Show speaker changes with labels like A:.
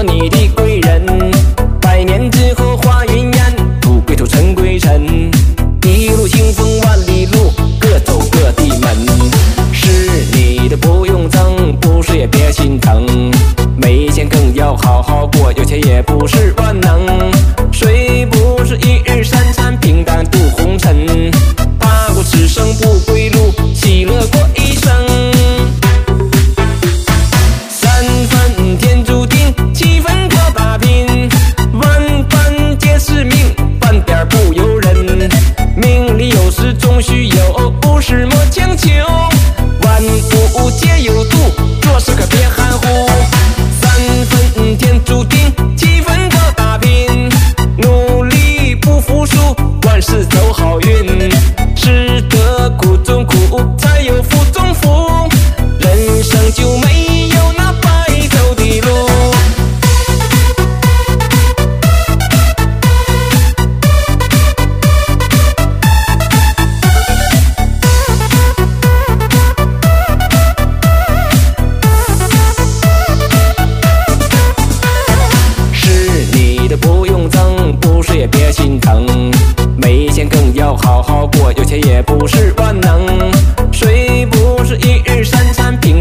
A: 做你的贵人，百年之后花云烟，土归土，尘归尘，一路清风万里路，各走各的门。是你的不用争，不是也别心疼，没钱更要好好过，有钱也不是万能。谁不是一日三餐平淡度红尘，踏过此生不归路，喜乐过一生。三分天注定，7分靠打拼，万般皆是命，半点不由人。命里有时终须有，不是莫强求，万物皆有度，做事可别含糊。三分天注定，7分靠打拼，努力不服输，万事走好运。吃得苦中苦，才有福中福，人生就没有那白走的路。不用争，不是也别心疼，没钱更要好好过，有钱也不是万能。谁不是一日三餐平